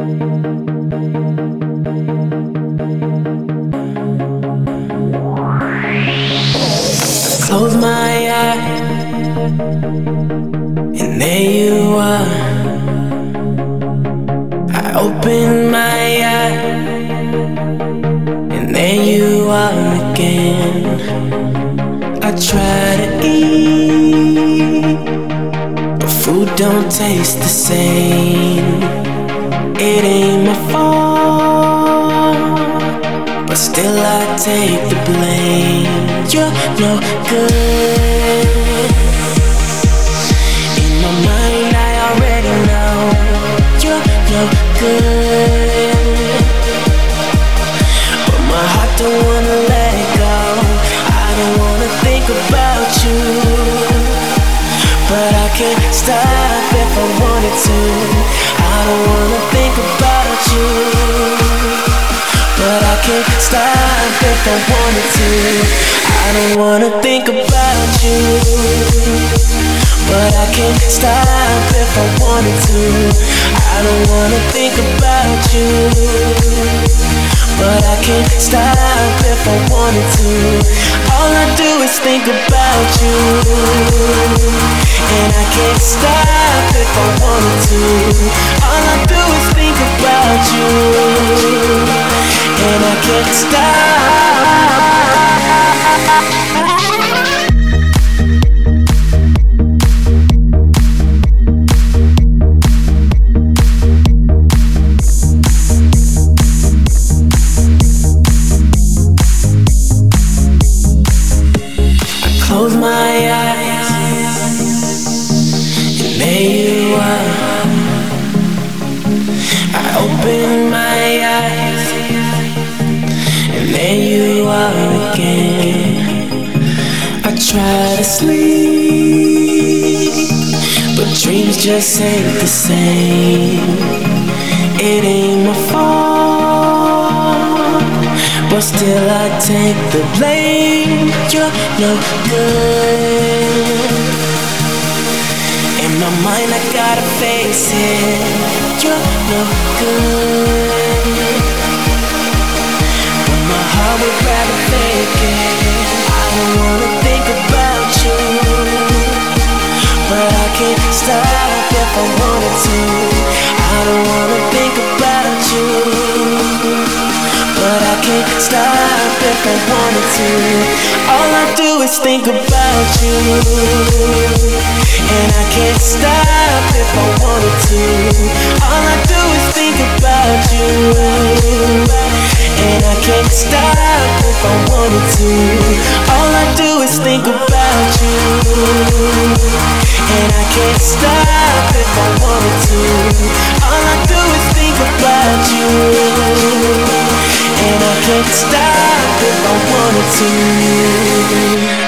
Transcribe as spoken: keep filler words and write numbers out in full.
Close my eyes, and there you are. I open my eyes, and there you are again. I try to eat, but food don't taste the same. It ain't my fault, but still I take the blame. You're no good. In my mind I already know you're no good, but my heart don't wanna let it go. I don't wanna think about you, but I can't stop if I wanted to. I don't wanna think about you, but I can't stop if I wanted to. I don't wanna think about you, but I can't stop if I wanted to. I don't wanna think about you, but I can't stop if I wanted to. All I do is think about you, and I can't stop if I wanted to. All I do is think about you, and I can't stop. Close my eyes, and there you are. I open my eyes, and there you are again. I try to sleep, but dreams just ain't the same. It ain't my fault, but still I take the blame. You're no good. In my mind I gotta face it. You're no good, but my heart would rather fake it. I don't wanna think about you, but I can't stop if I wanted to. I don't wanna think about you, but I can't stop if I wanted to. All I do is think about you, and I can't stop if I wanted to. All I do is think about you, and I can't stop if I wanted to. All I do is think about you, and I can't stop if I wanted to. All I do is think about you, and I can't stop if I wanted to.